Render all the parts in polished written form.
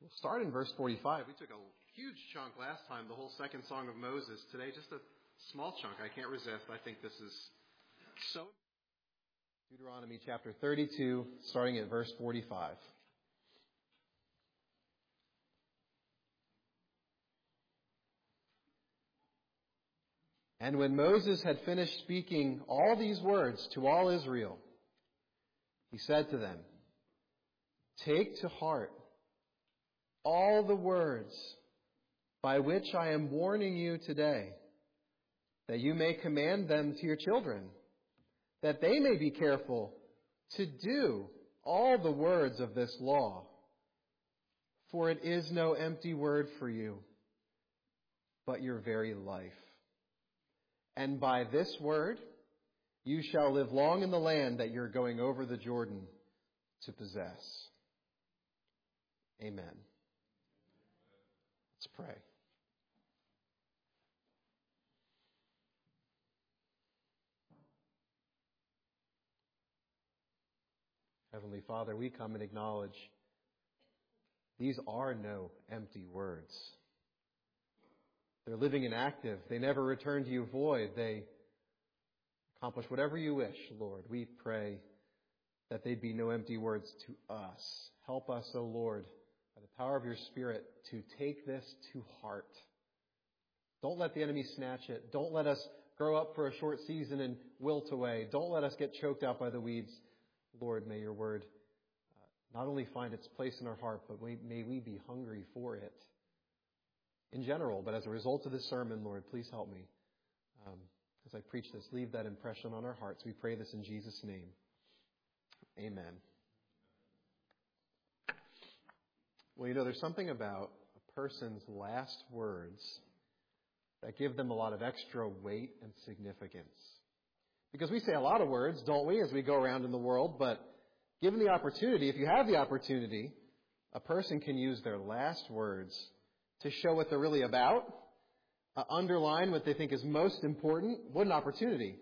We'll start in verse 45. We took a huge chunk last time, the whole second song of Moses. Today, just a small chunk. I can't resist. I think this is so. Deuteronomy chapter 32, starting at verse 45. And when Moses had finished speaking all these words to all Israel, he said to them, "Take to heart all the words by which I am warning you today, that you may command them to your children, that they may be careful to do all the words of this law. For it is no empty word for you, but your very life. And by this word you shall live long in the land that you're going over the Jordan to possess." Amen. Let's pray. Heavenly Father, we come and acknowledge these are no empty words. They're living and active. They never return to you void. They accomplish whatever you wish, Lord. We pray that they'd be no empty words to us. Help us, O Lord, by the power of your Spirit, to take this to heart. Don't let the enemy snatch it. Don't let us grow up for a short season and wilt away. Don't let us get choked out by the weeds. Lord, may your word not only find its place in our heart, but may we be hungry for it in general. But as a result of this sermon, Lord, please help me. As I preach this, leave that impression on our hearts. We pray this in Jesus' name. Amen. Well, there's something about a person's last words that give them a lot of extra weight and significance. Because we say a lot of words, don't we, as we go around in the world, but given the opportunity, if you have the opportunity, a person can use their last words to show what they're really about, underline what they think is most important. What an opportunity.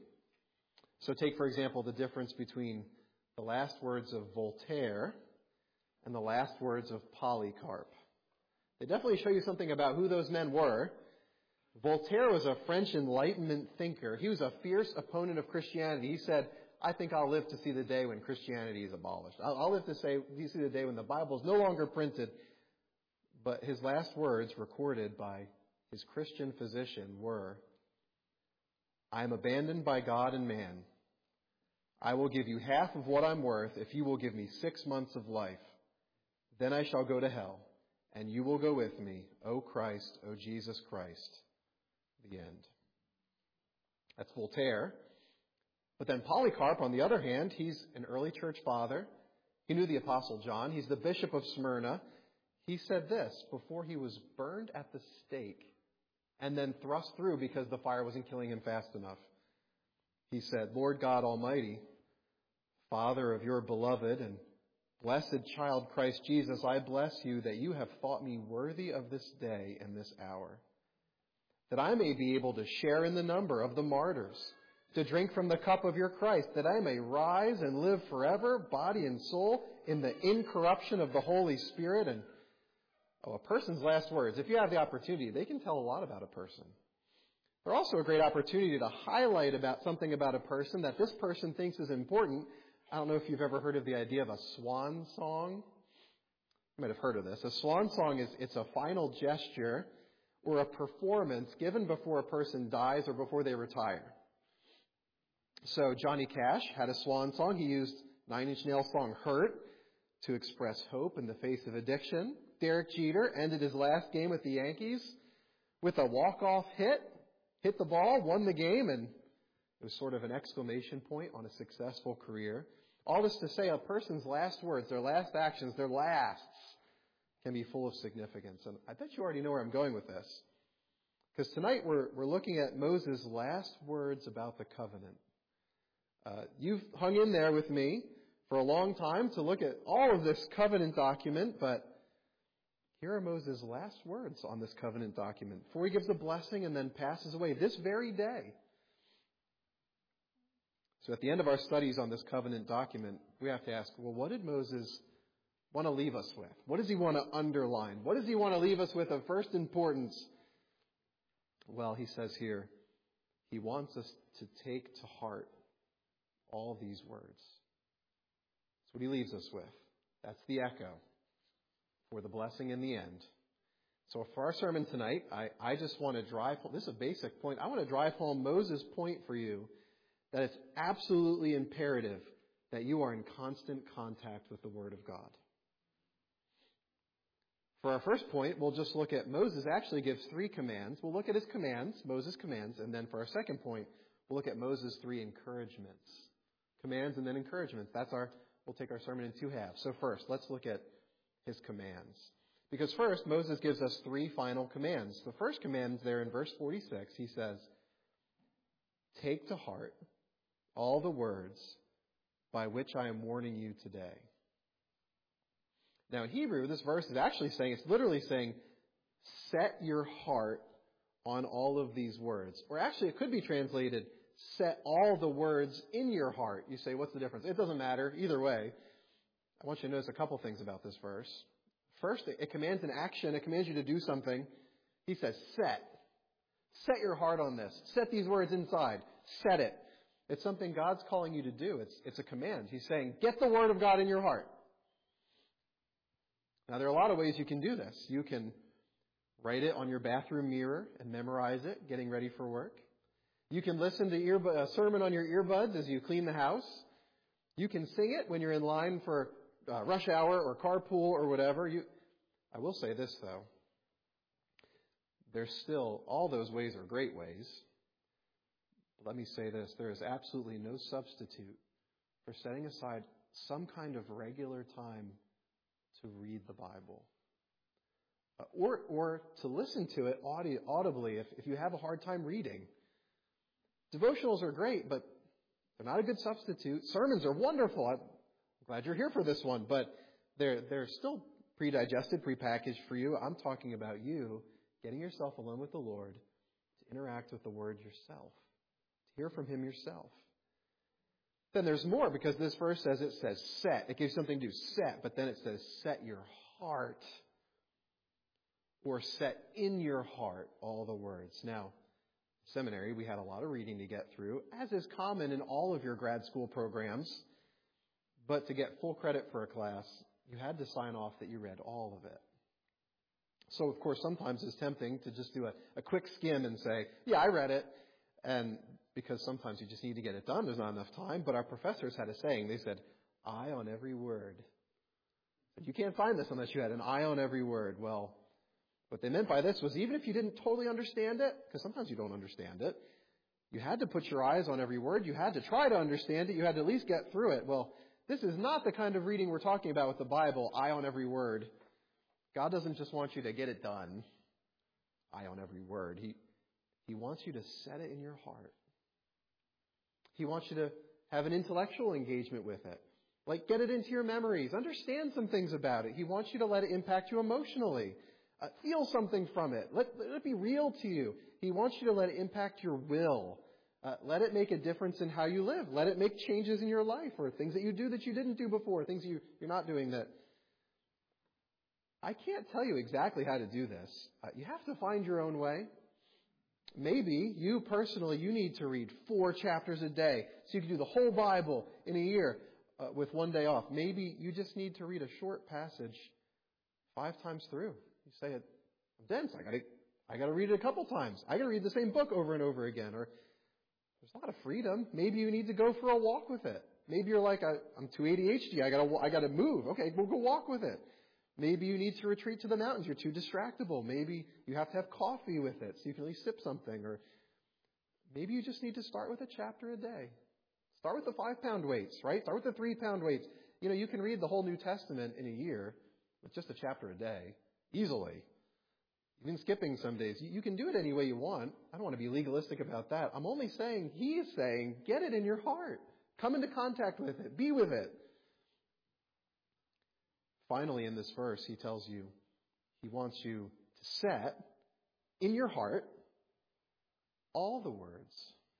So take, for example, the difference between the last words of Voltaire and the last words of Polycarp. They definitely show you something about who those men were. Voltaire was a French Enlightenment thinker. He was a fierce opponent of Christianity. He said, "I think I'll live to see the day when Christianity is abolished. I'll live to see the day when the Bible is no longer printed." But his last words, recorded by his Christian physician, were, "I am abandoned by God and man. I will give you half of what I'm worth if you will give me 6 months of life. Then I shall go to hell, and you will go with me, O Christ, O Jesus Christ." The end. That's Voltaire. But then Polycarp, on the other hand, he's an early church father. He knew the Apostle John. He's the bishop of Smyrna. He said this before he was burned at the stake and then thrust through because the fire wasn't killing him fast enough. He said, "Lord God Almighty, Father of your beloved and blessed child Christ Jesus, I bless you that you have thought me worthy of this day and this hour, that I may be able to share in the number of the martyrs, to drink from the cup of your Christ, that I may rise and live forever, body and soul, in the incorruption of the Holy Spirit." And a person's last words, if you have the opportunity, they can tell a lot about a person. They're also a great opportunity to highlight about something about a person that this person thinks is important. I don't know if you've ever heard of the idea of a swan song. You might have heard of this. A swan song it's a final gesture or a performance given before a person dies or before they retire. So Johnny Cash had a swan song. He used Nine Inch Nails' song "Hurt" to express hope in the face of addiction. Derek Jeter ended his last game with the Yankees with a walk-off hit the ball, won the game, and it was sort of an exclamation point on a successful career. All this to say, a person's last words, their last actions, their lasts can be full of significance. And I bet you already know where I'm going with this. Because tonight we're looking at Moses' last words about the covenant. You've hung in there with me for a long time to look at all of this covenant document, but here are Moses' last words on this covenant document before he gives a blessing and then passes away this very day. So at the end of our studies on this covenant document, we have to ask, well, what did Moses want to leave us with? What does he want to underline? What does he want to leave us with of first importance? Well, he says here, he wants us to take to heart all these words. That's what he leaves us with. That's the echo for the blessing in the end. So for our sermon tonight, I just want to drive home, this is a basic point, I want to drive home Moses' point for you that it's absolutely imperative that you are in constant contact with the Word of God. For our first point, we'll just look at Moses actually gives 3 commands. We'll look at his commands, Moses' commands, and then for our second point, we'll look at Moses' 3 encouragements. Commands and then encouragements. We'll take our sermon in 2 halves. So first, let's look at his commands. Because first, Moses gives us 3 final commands. The first command is there in verse 46. He says, "Take to heart all the words by which I am warning you today." Now in Hebrew, this verse is actually saying, it's literally saying, set your heart on all of these words. Or actually, it could be translated, set all the words in your heart. You say, what's the difference? It doesn't matter. Either way, I want you to notice a couple things about this verse. First, it commands an action. It commands you to do something. He says, set. Set your heart on this. Set these words inside. Set it. It's something God's calling you to do. It's a command. He's saying, get the Word of God in your heart. Now, there are a lot of ways you can do this. You can write it on your bathroom mirror and memorize it, getting ready for work. You can listen to a sermon on your earbuds as you clean the house. You can sing it when you're in line for rush hour or carpool or whatever. I will say this, though. There's still, all those ways are great ways. Let me say this. There is absolutely no substitute for setting aside some kind of regular time to read the Bible. Or to listen to it audibly if you have a hard time reading. Devotionals are great, but they're not a good substitute. Sermons are wonderful. I'm glad you're here for this one, but they're still pre-digested, pre-packaged for you. I'm talking about you getting yourself alone with the Lord to interact with the Word yourself, to hear from Him yourself. Then there's more, because this verse says set. It gives something to set, but then it says set your heart, or set in your heart all the words. Now, seminary, we had a lot of reading to get through, as is common in all of your grad school programs. But to get full credit for a class, you had to sign off that you read all of it. So, of course, sometimes it's tempting to just do a quick skim and say, yeah, I read it. And because sometimes you just need to get it done. There's not enough time. But our professors had a saying. They said, eye on every word. You can't find this unless you had an eye on every word. Well, what they meant by this was even if you didn't totally understand it, because sometimes you don't understand it, you had to put your eyes on every word. You had to try to understand it. You had to at least get through it. Well, this is not the kind of reading we're talking about with the Bible, eye on every word. God doesn't just want you to get it done, eye on every word. He wants you to set it in your heart. He wants you to have an intellectual engagement with it. Like, get it into your memories. Understand some things about it. He wants you to let it impact you emotionally. Feel something from it. Let it be real to you. He wants you to let it impact your will. Let it make a difference in how you live. Let it make changes in your life, or things that you do that you didn't do before, things you're not doing that. I can't tell you exactly how to do this. You have to find your own way. Maybe you personally, you need to read 4 chapters a day so you can do the whole Bible in a year with 1 day off. Maybe you just need to read a short passage 5 times through. You say, I'm dense. I got to read it a couple times. I got to read the same book over and over again. Or there's a lot of freedom. Maybe you need to go for a walk with it. Maybe you're like, I'm too ADHD. I got to move. Okay, we'll go walk with it. Maybe you need to retreat to the mountains. You're too distractible. Maybe you have to have coffee with it so you can at least sip something. Or maybe you just need to start with a chapter a day. Start with the 5-pound weights, right? Start with the 3-pound weights. You can read the whole New Testament in a year with just a chapter a day, easily. Even skipping some days. You can do it any way you want. I don't want to be legalistic about that. I'm only saying, he is saying, get it in your heart. Come into contact with it. Be with it. Finally, in this verse, he tells you he wants you to set in your heart all the words.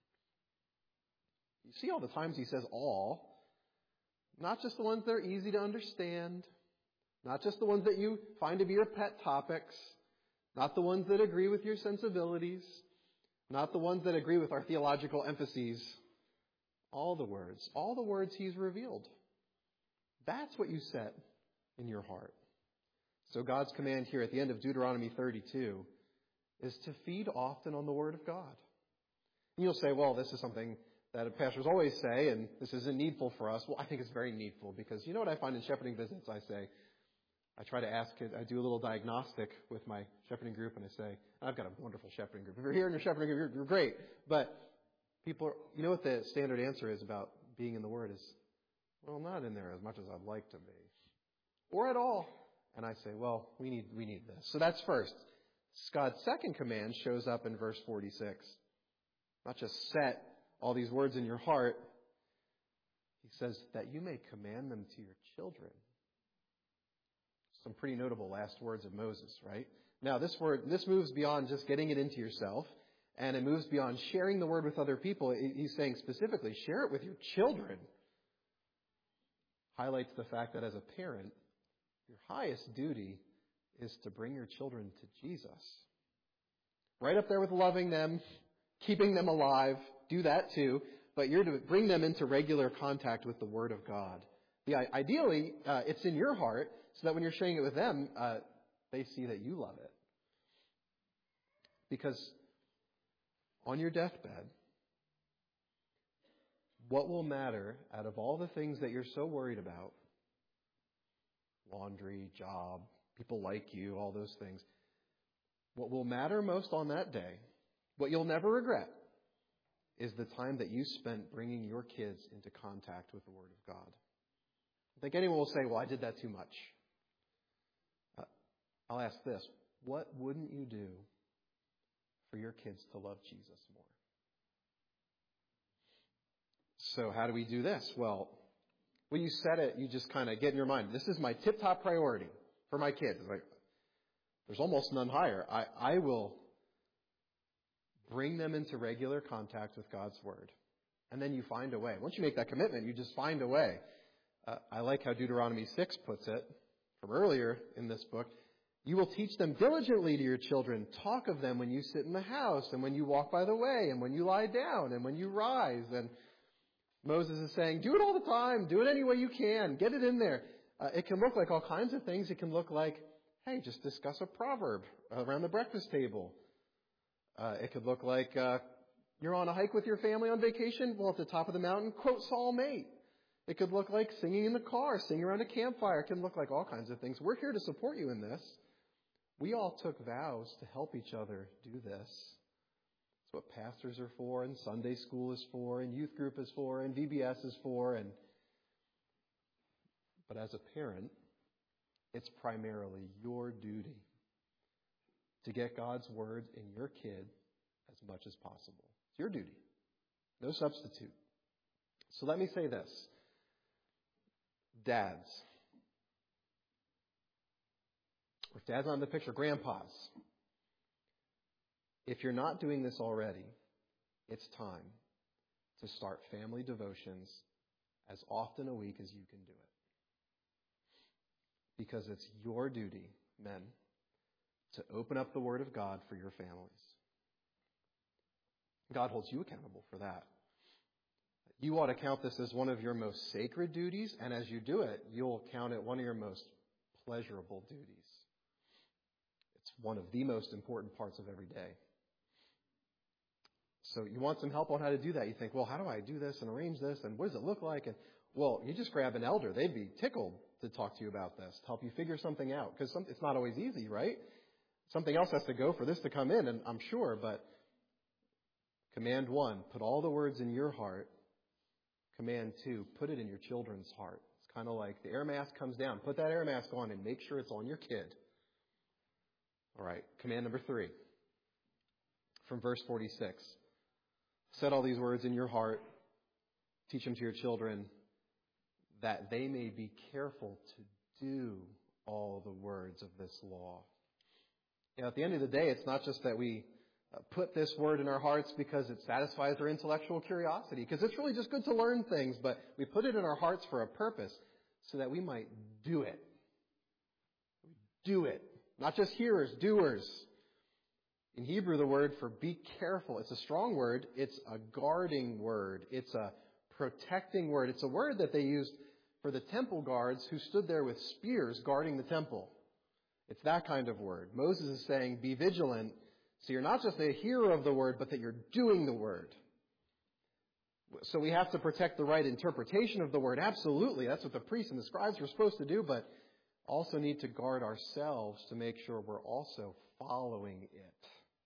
You see all the times he says all, not just the ones that are easy to understand, Not just the ones that you find to be your pet topics, not the ones that agree with your sensibilities, not the ones that agree with our theological emphases. All the words He's revealed. That's what you set in your heart. So God's command here at the end of Deuteronomy 32 is to feed often on the Word of God. And you'll say, well, this is something that pastors always say, and this isn't needful for us. Well, I think it's very needful because you know what I find in shepherding visits? I try to ask it, I do a little diagnostic with my shepherding group, and I say, I've got a wonderful shepherding group. If you're here in your shepherding group, you're great. But you know what the standard answer is about being in the Word is, well, not in there as much as I'd like to be. Or at all. And I say, well, we need this. So that's first. God's second command shows up in verse 46. Not just set all these words in your heart. He says that you may command them to your children. Some pretty notable last words of Moses, right? Now, this moves beyond just getting it into yourself, and it moves beyond sharing the word with other people. He's saying specifically, share it with your children. Highlights the fact that as a parent, your highest duty is to bring your children to Jesus. Right up there with loving them, keeping them alive, do that too, but you're to bring them into regular contact with the Word of God. Ideally, it's in your heart so that when you're sharing it with them, they see that you love it. Because on your deathbed, what will matter out of all the things that you're so worried about, laundry, job, people like you, all those things, what will matter most on that day, what you'll never regret, is the time that you spent bringing your kids into contact with the Word of God. I think anyone will say, well, I did that too much. I'll ask this. What wouldn't you do for your kids to love Jesus more? So how do we do this? Well, when you set it, you just kind of get in your mind, this is my tip-top priority for my kids. It's like, there's almost none higher. I will bring them into regular contact with God's Word. And then you find a way. Once you make that commitment, you just find a way. I like how Deuteronomy 6 puts it from earlier in this book. You will teach them diligently to your children. Talk of them when you sit in the house and when you walk by the way and when you lie down and when you rise. And Moses is saying, do it all the time. Do it any way you can. Get it in there. It can look like all kinds of things. It can look like, hey, just discuss a proverb around the breakfast table. It could look like you're on a hike with your family on vacation. Well, at the top of the mountain, quote Psalm 8. It could look like singing in the car, singing around a campfire. It can look like all kinds of things. We're here to support you in this. We all took vows to help each other do this. It's what pastors are for, and Sunday school is for, and youth group is for, and VBS is for. But as a parent, it's primarily your duty to get God's Word in your kid as much as possible. It's your duty. No substitute. So let me say this. Dads. Or if dad's not in the picture, grandpas. If you're not doing this already, it's time to start family devotions as often a week as you can do it. Because it's your duty, men, to open up the Word of God for your families. God holds you accountable for that. You ought to count this as one of your most sacred duties, and as you do it, you'll count it one of your most pleasurable duties. It's one of the most important parts of every day. So you want some help on how to do that. You think, well, how do I do this and arrange this, and what does it look like? And well, you just grab an elder. They'd be tickled to talk to you about this, to help you figure something out, because it's not always easy, right? Something else has to go for this to come in, and I'm sure, but command 1, put all the words in your heart. Command 2, put it in your children's heart. It's kind of like the air mask comes down. Put that air mask on and make sure it's on your kid. All right, command number 3, from verse 46. Set all these words in your heart. Teach them to your children, that they may be careful to do all the words of this law. You know, at the end of the day, it's not just that we put this word in our hearts because it satisfies our intellectual curiosity, because it's really just good to learn things, but we put it in our hearts for a purpose so that we might do it. Do it. Not just hearers, doers. In Hebrew, the word for be careful, it's a strong word. It's a guarding word. It's a protecting word. It's a word that they used for the temple guards who stood there with spears guarding the temple. It's that kind of word. Moses is saying, be vigilant, so you're not just a hearer of the word, but that you're doing the word. So we have to protect the right interpretation of the word. Absolutely. That's what the priests and the scribes were supposed to do, but also need to guard ourselves to make sure we're also following it.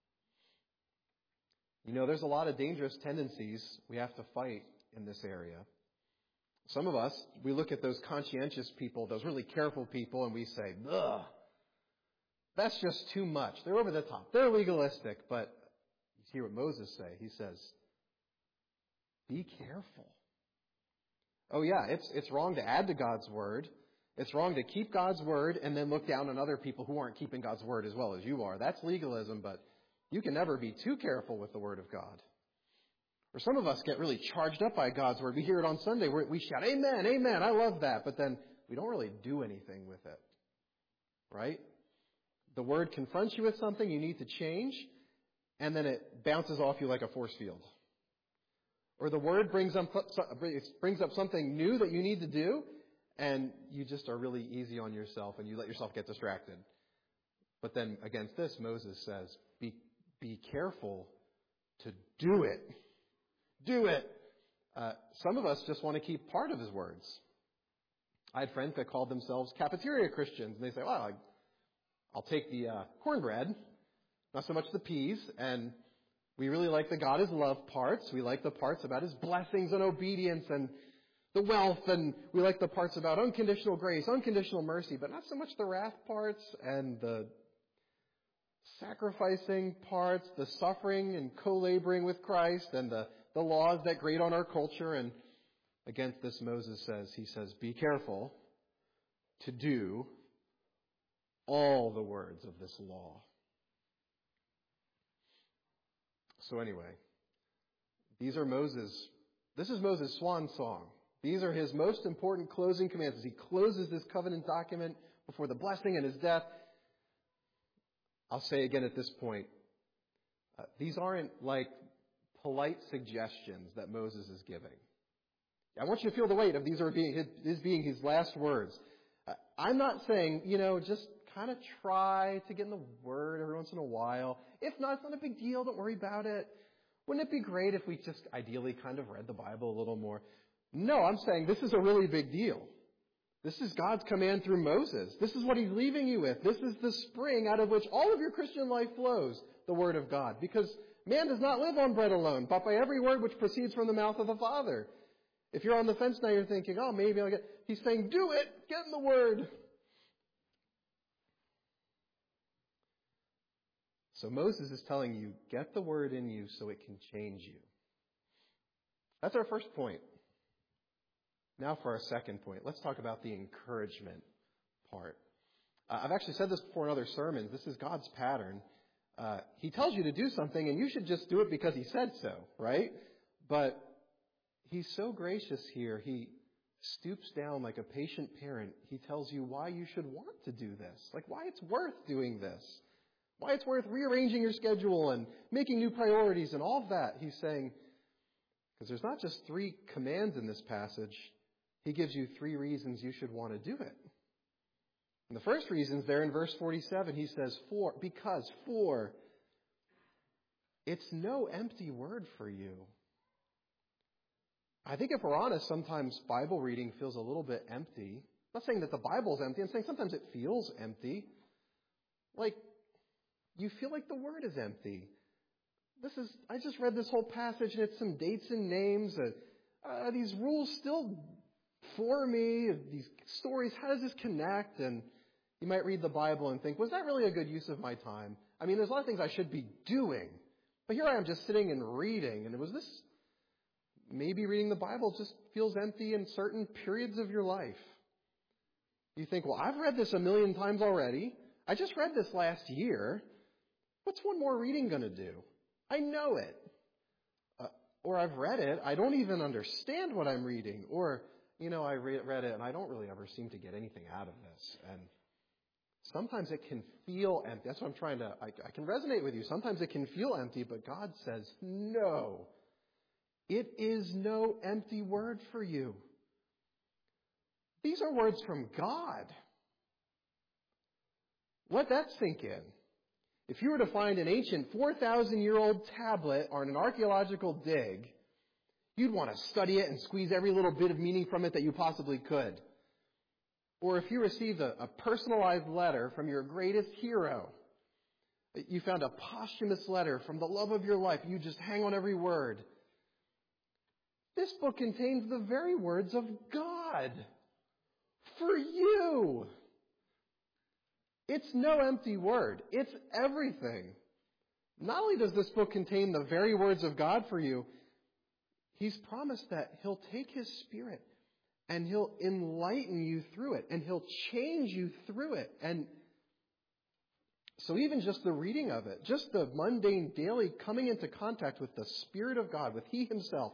You know, there's a lot of dangerous tendencies we have to fight in this area. Some of us, we look at those conscientious people, those really careful people, and we say, ugh, that's just too much. They're over the top. They're legalistic. But you hear what Moses say. He says, be careful. Oh yeah, it's wrong to add to God's word. It's wrong to keep God's word and then look down on other people who aren't keeping God's word as well as you are. That's legalism, but you can never be too careful with the word of God. Or some of us get really charged up by God's word. We hear it on Sunday. We shout, amen, amen, I love that. But then we don't really do anything with it. Right? The word confronts you with something you need to change, and then it bounces off you like a force field. Or the word brings up something new that you need to do, and you just are really easy on yourself, and you let yourself get distracted. But then against this, Moses says, be careful to do it. Do it. Some of us just want to keep part of his words. I had friends that called themselves cafeteria Christians, and they say, well, I'll take the cornbread, not so much the peas, and we really like the God is love parts. We like the parts about his blessings and obedience and the wealth, and we like the parts about unconditional grace, unconditional mercy, but not so much the wrath parts and the sacrificing parts, the suffering and co-laboring with Christ, and the laws that grate on our culture. And against this, Moses says, be careful to do all the words of this law. So anyway, this is Moses' swan song. These are his most important closing commands. As he closes this covenant document before the blessing and his death, I'll say again at this point, these aren't like polite suggestions that Moses is giving. I want you to feel the weight of these being his last words. I'm not saying, just kind of try to get in the Word every once in a while. If not, it's not a big deal. Don't worry about it. Wouldn't it be great if we just ideally kind of read the Bible a little more? No, I'm saying this is a really big deal. This is God's command through Moses. This is what he's leaving you with. This is the spring out of which all of your Christian life flows, the Word of God. Because man does not live on bread alone, but by every word which proceeds from the mouth of the Father. If you're on the fence now, you're thinking, oh, maybe I'll get... He's saying, do it! Get in the Word! So Moses is telling you, get the Word in you so it can change you. That's our first point. Now for our second point. Let's talk about the encouragement part. I've actually said this before in other sermons. This is God's pattern. He tells you to do something, and you should just do it because he said so, right? But he's so gracious here. He stoops down like a patient parent. He tells you why you should want to do this, like why it's worth doing this, why it's worth rearranging your schedule and making new priorities and all of that. He's saying, because there's not just 3 commands in this passage, he gives you 3 reasons you should want to do it. And the first reason is there in verse 47. He says, because it's no empty word for you. I think if we're honest, sometimes Bible reading feels a little bit empty. I'm not saying that the Bible's empty. I'm saying sometimes it feels empty. Like, you feel like the word is empty. I just read this whole passage and it's some dates and names. These rules still for me, these stories, how does this connect? And you might read the Bible and think, was that really a good use of my time? I mean, there's a lot of things I should be doing. But here I am just sitting and reading. And was this, maybe reading the Bible just feels empty in certain periods of your life. You think, well, I've read this 1,000,000 times already. I just read this last year. What's one more reading going to do? I know it. Or I've read it. I don't even understand what I'm reading. Or, I read it and I don't really ever seem to get anything out of this. And Sometimes it can feel empty. That's what I can resonate with you. Sometimes it can feel empty, but God says, no. It is no empty word for you. These are words from God. Let that sink in. If you were to find an ancient 4,000-year-old tablet on an archaeological dig, you'd want to study it and squeeze every little bit of meaning from it that you possibly could. Or if you received a personalized letter from your greatest hero, you found a posthumous letter from the love of your life, you just hang on every word. This book contains the very words of God for you. It's no empty word. It's everything. Not only does this book contain the very words of God for you, He's promised that He'll take His Spirit and He'll enlighten you through it, and He'll change you through it. And so even just the reading of it, just the mundane daily coming into contact with the Spirit of God, with He Himself,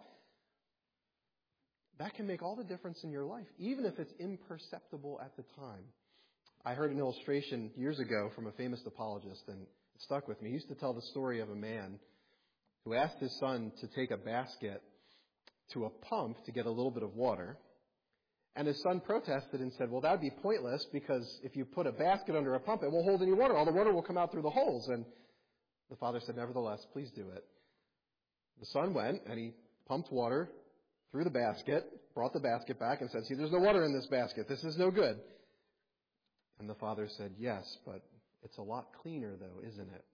that can make all the difference in your life, even if it's imperceptible at the time. I heard an illustration years ago from a famous apologist, and it stuck with me. He used to tell the story of a man who asked his son to take a basket to a pump to get a little bit of water. And his son protested and said, well, that would be pointless, because if you put a basket under a pump, it won't hold any water. All the water will come out through the holes. And the father said, nevertheless, please do it. The son went and he pumped water through the basket, brought the basket back and said, see, there's no water in this basket. This is no good. And the father said, yes, but it's a lot cleaner though, isn't it?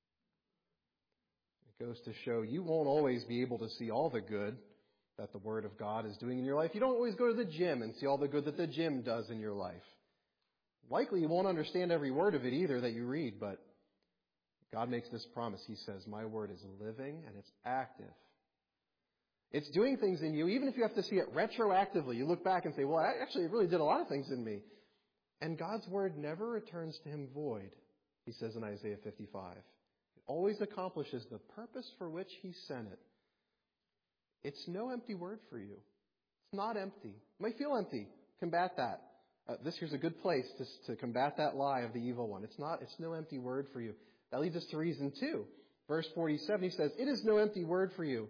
It goes to show you won't always be able to see all the good that the Word of God is doing in your life. You don't always go to the gym and see all the good that the gym does in your life. Likely you won't understand every word of it either that you read, but God makes this promise. He says, my Word is living and it's active. It's doing things in you, even if you have to see it retroactively. You look back and say, well, actually, it really did a lot of things in me. And God's Word never returns to Him void, He says in Isaiah 55. It always accomplishes the purpose for which He sent it. It's no empty word for you. It's not empty. It might feel empty. Combat that. This here's a good place to combat that lie of the evil one. It's no empty word for you. That leads us to reason 2. Verse 47, he says, it is no empty word for you,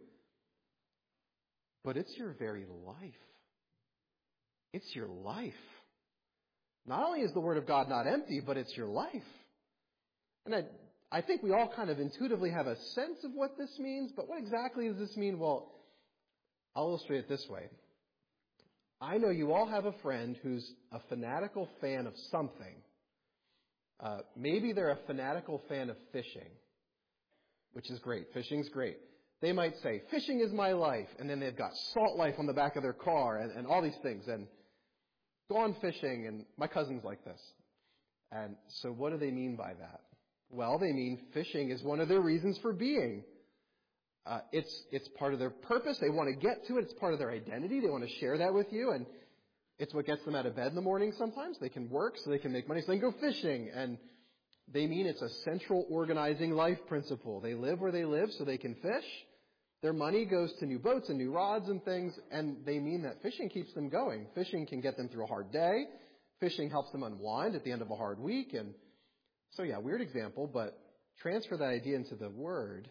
but it's your very life. It's your life. Not only is the Word of God not empty, but it's your life. And I think we all kind of intuitively have a sense of what this means, but what exactly does this mean? Well, I'll illustrate it this way. I know you all have a friend who's a fanatical fan of something. Maybe they're a fanatical fan of fishing, which is great. Fishing's great. They might say, fishing is my life, and then they've got Salt Life on the back of their car and all these things, and go on fishing, and my cousin's like this. And so what do they mean by that? Well, they mean fishing is one of their reasons for being. It's part of their purpose. They want to get to it. It's part of their identity. They want to share that with you. And it's what gets them out of bed in the morning sometimes. They can work so they can make money so they can go fishing. And they mean it's a central organizing life principle. They live where they live so they can fish. Their money goes to new boats and new rods and things. And they mean that fishing keeps them going. Fishing can get them through a hard day. Fishing helps them unwind at the end of a hard week. And so, yeah, weird example, but transfer that idea into the Word.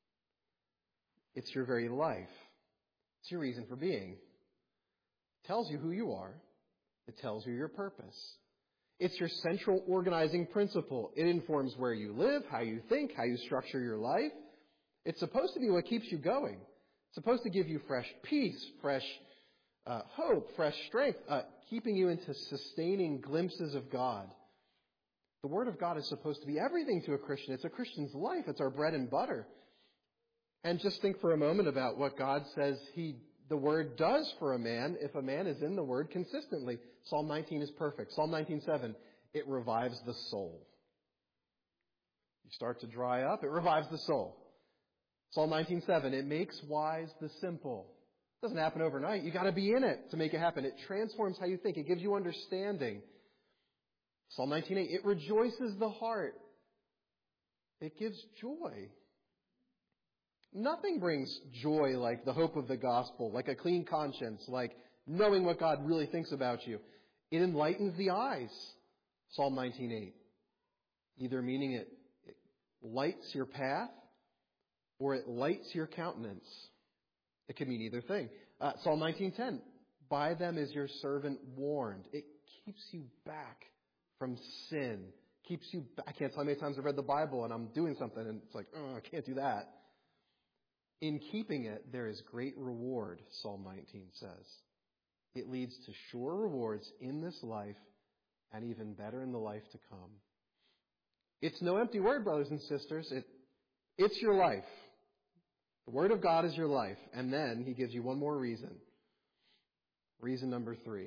It's your very life. It's your reason for being. It tells you who you are. It tells you your purpose. It's your central organizing principle. It informs where you live, how you think, how you structure your life. It's supposed to be what keeps you going. It's supposed to give you fresh peace, fresh hope, fresh strength, keeping you into sustaining glimpses of God. The Word of God is supposed to be everything to a Christian. It's a Christian's life. It's our bread and butter. And just think for a moment about what God says the Word does for a man if a man is in the Word consistently. Psalm 19 is perfect. Psalm 19:7, it revives the soul. You start to dry up, it revives the soul. Psalm 19:7, it makes wise the simple. It doesn't happen overnight. You got to be in it to make it happen. It transforms how you think. It gives you understanding. Psalm 19:8, it rejoices the heart. It gives joy. Nothing brings joy like the hope of the gospel, like a clean conscience, like knowing what God really thinks about you. It enlightens the eyes. Psalm 19:8. either meaning it lights your path or it lights your countenance. It can mean either thing. Psalm 19:10, by them is your servant warned. It keeps you back from sin. Keeps you back. I can't tell how many times I've read the Bible and I'm doing something and it's like, oh, I can't do that. In keeping it, there is great reward, Psalm 19 says. It leads to sure rewards in this life and even better in the life to come. It's no empty word, brothers and sisters. It's your life. The Word of God is your life. And then he gives you one more reason. Reason number 3.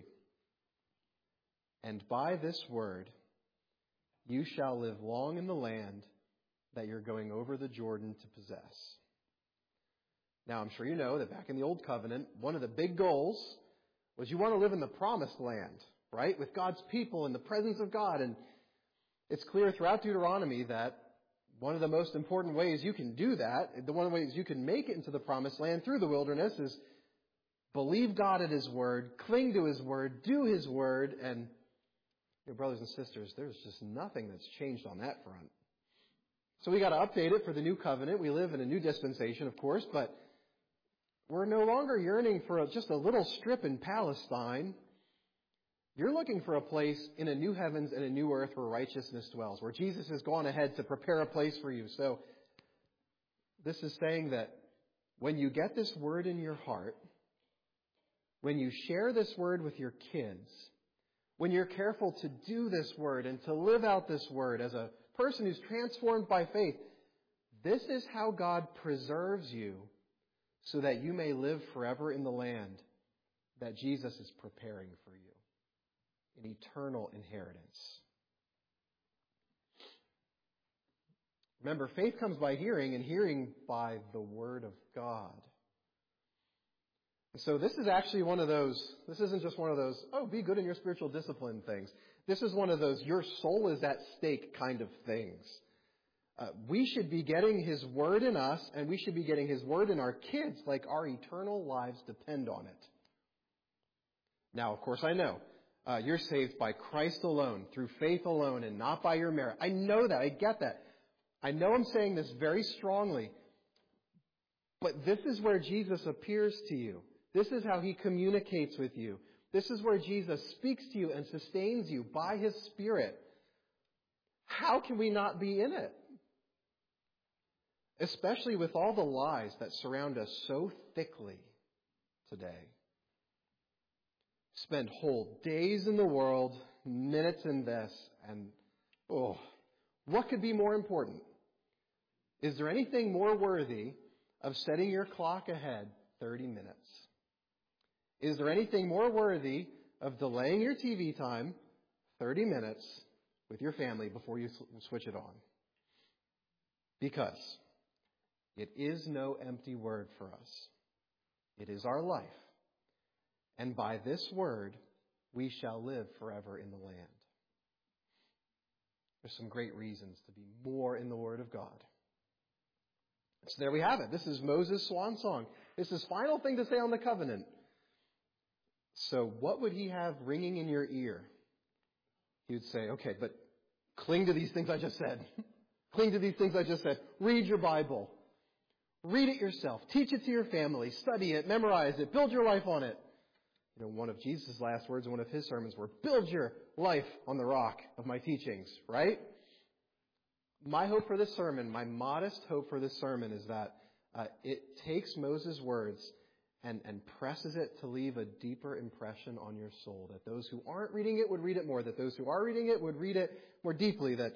And by this word, you shall live long in the land that you're going over the Jordan to possess. Now, I'm sure you know that back in the Old Covenant, one of the big goals was you want to live in the promised land, right? With God's people in the presence of God. And it's clear throughout Deuteronomy that one of the most important ways you can do that, one of the ways you can make it into the promised land through the wilderness is believe God at His Word, cling to His Word, do His Word, and brothers and sisters, there's just nothing that's changed on that front. So we got to update it for the new covenant. We live in a new dispensation, of course, but we're no longer yearning for just a little strip in Palestine. You're looking for a place in a new heavens and a new earth where righteousness dwells, where Jesus has gone ahead to prepare a place for you. So this is saying that when you get this word in your heart, when you share this word with your kids, when you're careful to do this word and to live out this word as a person who's transformed by faith, this is how God preserves you so that you may live forever in the land that Jesus is preparing for you. An eternal inheritance. Remember, faith comes by hearing, and hearing by the Word of God. So this is actually one of those, this isn't just one of those, oh, be good in your spiritual discipline things. This is one of those, your soul is at stake kind of things. We should be getting His Word in us, and we should be getting His Word in our kids like our eternal lives depend on it. Now, of course, I know. You're saved by Christ alone, through faith alone, and not by your merit. I know that. I get that. I know I'm saying this very strongly. But this is where Jesus appears to you. This is how He communicates with you. This is where Jesus speaks to you and sustains you by His Spirit. How can we not be in it? Especially with all the lies that surround us so thickly today. Spend whole days in the world, minutes in this, and what could be more important? Is there anything more worthy of setting your clock ahead 30 minutes? Is there anything more worthy of delaying your TV time 30 minutes with your family before you switch it on? Because it is no empty word for us. It is our life. And by this word, we shall live forever in the land. There's some great reasons to be more in the Word of God. So there we have it. This is Moses' swan song. This is his final thing to say on the covenant. So what would he have ringing in your ear? He would say, okay, but cling to these things I just said. Cling to these things I just said. Read your Bible. Read it yourself. Teach it to your family. Study it. Memorize it. Build your life on it. One of Jesus' last words in one of his sermons were, build your life on the rock of my teachings, right? My hope for this sermon, my modest hope for this sermon is that it takes Moses' words and presses it to leave a deeper impression on your soul, that those who aren't reading it would read it more, that those who are reading it would read it more deeply, that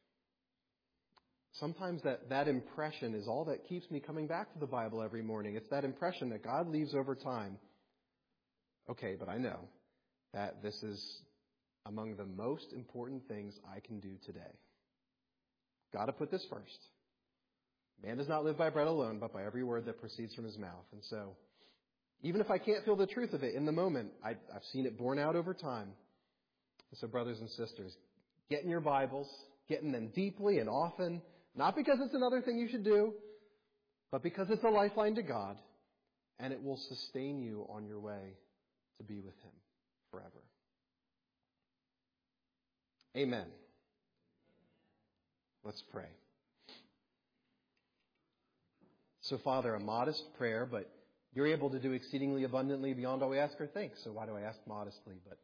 sometimes that impression is all that keeps me coming back to the Bible every morning. It's that impression that God leaves over time. Okay, but I know that this is among the most important things I can do today. Got to put this first. Man does not live by bread alone, but by every word that proceeds from his mouth. And so, even if I can't feel the truth of it in the moment, I've seen it borne out over time. And so, brothers and sisters, get in your Bibles, get in them deeply and often, not because it's another thing you should do, but because it's a lifeline to God, and it will sustain you on your way to be with Him forever. Amen. Let's pray. So, Father, a modest prayer, but you're able to do exceedingly abundantly beyond all we ask or think. So why do I ask modestly? But,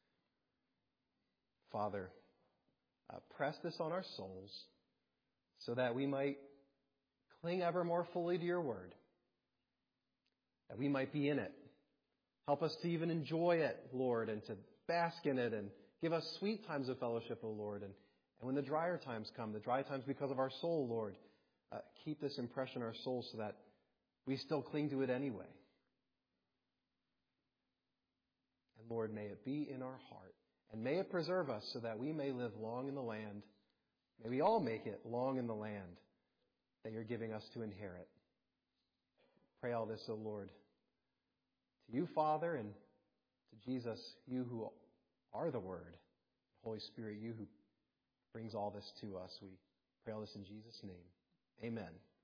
Father, press this on our souls so that we might cling ever more fully to your word, that we might be in it. Help us to even enjoy it, Lord, and to bask in it, and give us sweet times of fellowship, O Lord. And when the drier times come, the dry times because of our soul, Lord, keep this impression in our souls so that we still cling to it anyway. And Lord, may it be in our heart, and may it preserve us so that we may live long in the land. May we all make it long in the land that you're giving us to inherit. Pray all this, O Lord, to you, Father, and to Jesus, you who are the Word. Holy Spirit, you who brings all this to us. We pray all this in Jesus' name. Amen.